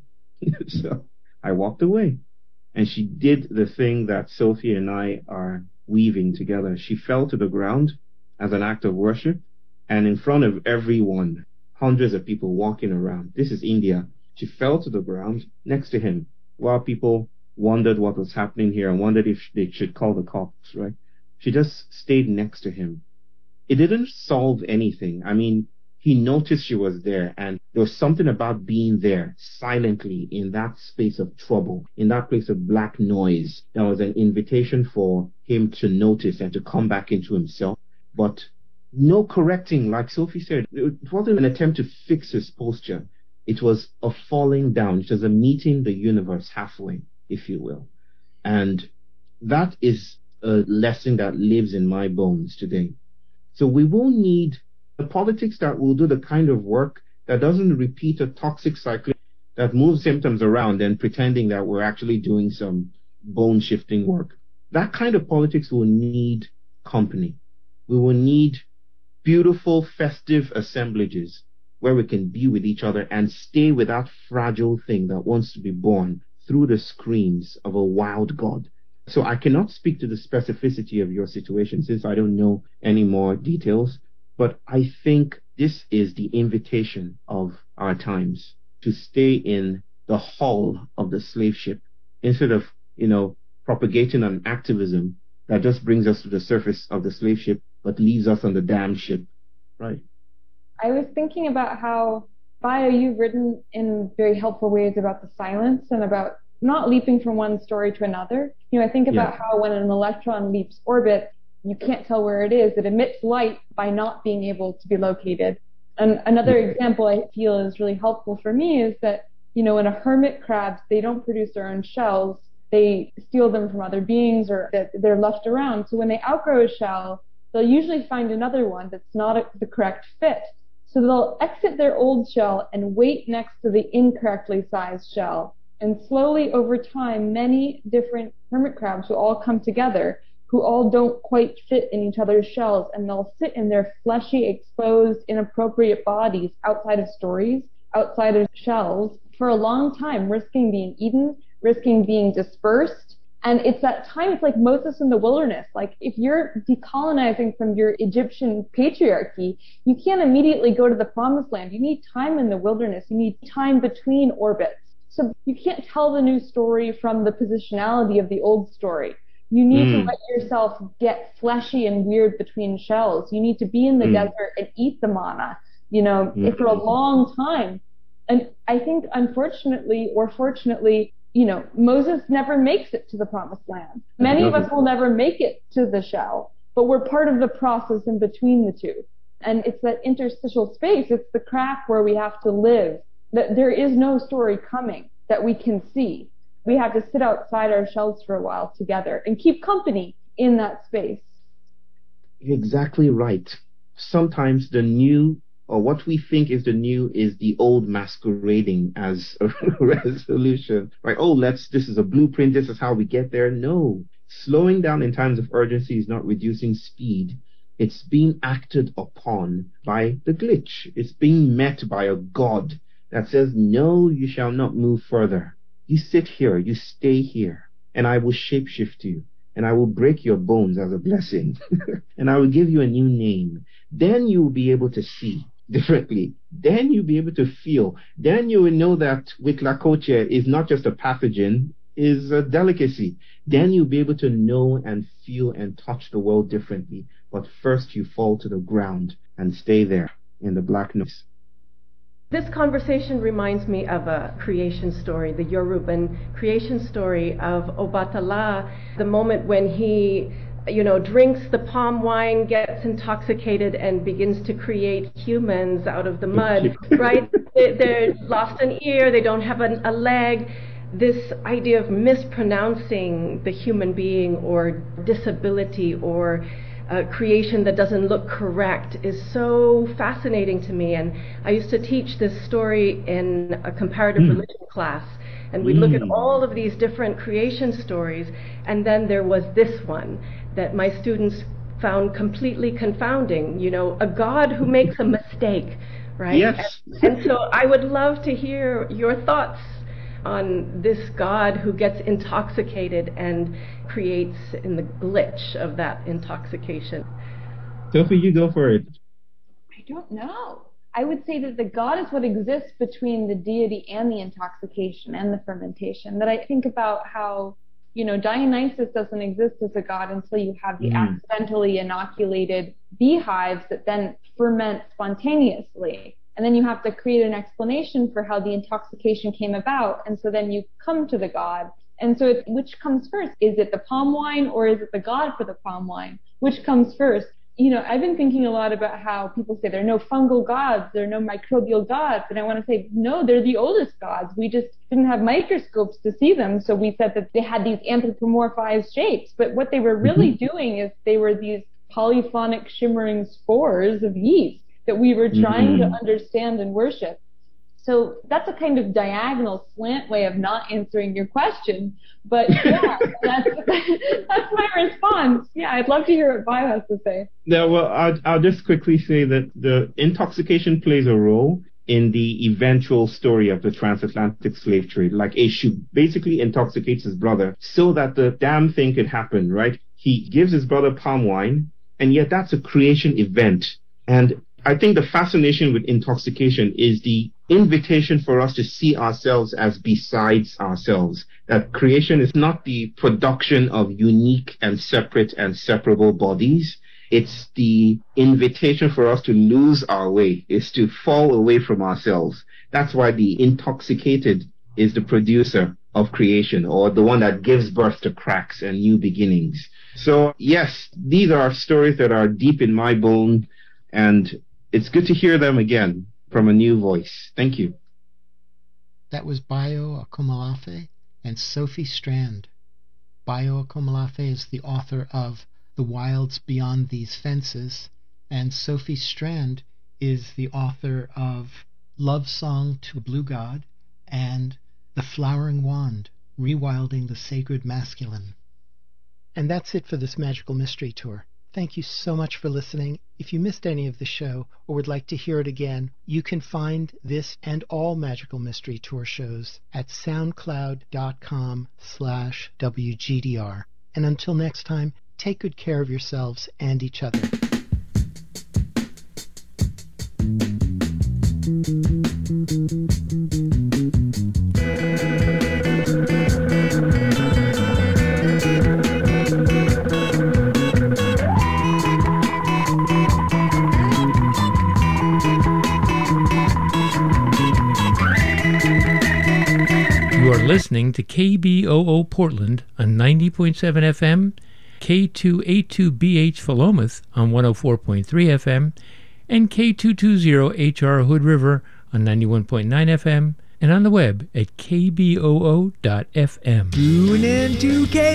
So I walked away. And she did the thing that Sophie and I are weaving together. She fell to the ground as an act of worship, and in front of everyone, hundreds of people walking around. This is India. She fell to the ground next to him while people wondered what was happening here and wondered if they should call the cops, right? She just stayed next to him. It didn't solve anything. I mean, he noticed she was there, and there was something about being there silently in that space of trouble, in that place of black noise. That was an invitation for him to notice and to come back into himself. But no correcting, like Sophie said. It wasn't an attempt to fix his posture. It was a falling down. It was a meeting the universe halfway, if you will. And that is a lesson that lives in my bones today. So we will need the politics that will do the kind of work that doesn't repeat a toxic cycle that moves symptoms around and pretending that we're actually doing some bone-shifting work. That kind of politics will need company. We will need beautiful, festive assemblages where we can be with each other and stay with that fragile thing that wants to be born through the screams of a wild God. So I cannot speak to the specificity of your situation since I don't know any more details. But I think this is the invitation of our times, to stay in the hull of the slave ship instead of, you know, propagating an activism that just brings us to the surface of the slave ship but leaves us on the damn ship, right? I was thinking about how, Bio, you've written in very helpful ways about the silence and about not leaping from one story to another. You know, I think about yeah. how when an electron leaps orbit, you can't tell where it is. It emits light by not being able to be located. And another example I feel is really helpful for me is that, you know, in a hermit crabs, they don't produce their own shells. They steal them from other beings, or that they're left around. So when they outgrow a shell, they'll usually find another one that's not a, the correct fit. So they'll exit their old shell and wait next to the incorrectly sized shell. And slowly over time, many different hermit crabs will all come together who all don't quite fit in each other's shells, and they'll sit in their fleshy, exposed, inappropriate bodies outside of stories, outside of shells, for a long time, risking being eaten, risking being dispersed, And it's that time, it's like Moses in the wilderness. Like, if you're decolonizing from your Egyptian patriarchy, you can't immediately go to the promised land. You need time in the wilderness. You need time between orbits. So you can't tell the new story from the positionality of the old story. You need mm. to let yourself get fleshy and weird between shells. You need to be in the mm. desert and eat the manna, you know, mm. for a long time. And I think, unfortunately or fortunately, you know, Moses never makes it to the promised land. Many of us will never make it to the shell, but we're part of the process in between the two. And it's that interstitial space. It's the crack where we have to live. That there is no story coming that we can see. We have to sit outside our shells for a while together and keep company in that space. Exactly right. Sometimes the new, or what we think is the new, is the old masquerading as a resolution. Right? Oh, let's, this is a blueprint, this is how we get there. No. Slowing down in times of urgency is not reducing speed. It's being acted upon by the glitch. It's being met by a God that says, no, you shall not move further. You sit here, you stay here, and I will shapeshift you, and I will break your bones as a blessing, and I will give you a new name. Then you will be able to see differently. Then you'll be able to feel. Then you will know that Huitlacoche is not just a pathogen, is a delicacy. Then you'll be able to know and feel and touch the world differently. But first you fall to the ground and stay there in the blackness. This conversation reminds me of a creation story, the Yoruban creation story of Obatala, the moment when he, you know, drinks the palm wine, gets intoxicated, and begins to create humans out of the mud, right? they, they're lost an ear, they don't have an, a leg. This idea of mispronouncing the human being or disability or Uh, creation that doesn't look correct is so fascinating to me. And I used to teach this story in a comparative mm. religion class, and we'd mm. look at all of these different creation stories, and then there was this one that my students found completely confounding, you know, a God who makes a mistake, right? Yes. And, and so I would love to hear your thoughts on this God who gets intoxicated and creates in the glitch of that intoxication. Sophie, you go for it. I don't know. I would say that the God is what exists between the deity and the intoxication and the fermentation. That I think about how, you know, Dionysus doesn't exist as a god until you have the mm. accidentally inoculated beehives that then ferment spontaneously. And then you have to create an explanation for how the intoxication came about. And so then you come to the god. And so it's, which comes first? Is it the palm wine or is it the god for the palm wine? Which comes first? You know, I've been thinking a lot about how people say there are no fungal gods, there are no microbial gods. And I want to say, no, they're the oldest gods. We just didn't have microscopes to see them. So we said that they had these anthropomorphized shapes. But what they were really doing is they were these polyphonic shimmering spores of yeast that we were trying mm-hmm. to understand and worship. So that's a kind of diagonal slant way of not answering your question. But yeah, that's, that's my response. Yeah, I'd love to hear what Bio has to say. Yeah, well, I'll, I'll just quickly say that the intoxication plays a role in the eventual story of the transatlantic slave trade. Like Eshu basically intoxicates his brother so that the damn thing could happen, right? He gives his brother palm wine, and yet that's a creation event. And I think the fascination with intoxication is the invitation for us to see ourselves as besides ourselves. That creation is not the production of unique and separate and separable bodies. It's the invitation for us to lose our way, is to fall away from ourselves. That's why the intoxicated is the producer of creation, or the one that gives birth to cracks and new beginnings. So yes, these are stories that are deep in my bone, and it's good to hear them again from a new voice. Thank you. That was Bio Akomolafe and Sophie Strand. Bio Akomolafe is the author of The Wilds Beyond These Fences, and Sophie Strand is the author of Love Song to a Blue God and The Flowering Wand, Rewilding the Sacred Masculine. And that's it for this Magical Mystery Tour. Thank you so much for listening. If you missed any of the show or would like to hear it again, you can find this and all Magical Mystery Tour shows at soundcloud.com slash WGDR. And until next time, take good care of yourselves and each other. You are listening to K B O O Portland on ninety point seven F M, K two eighty-two B H Philomath on one oh four point three F M, and K two twenty H R Hood River on ninety-one point nine F M, and on the web at K B O O dot F M. Tune in to K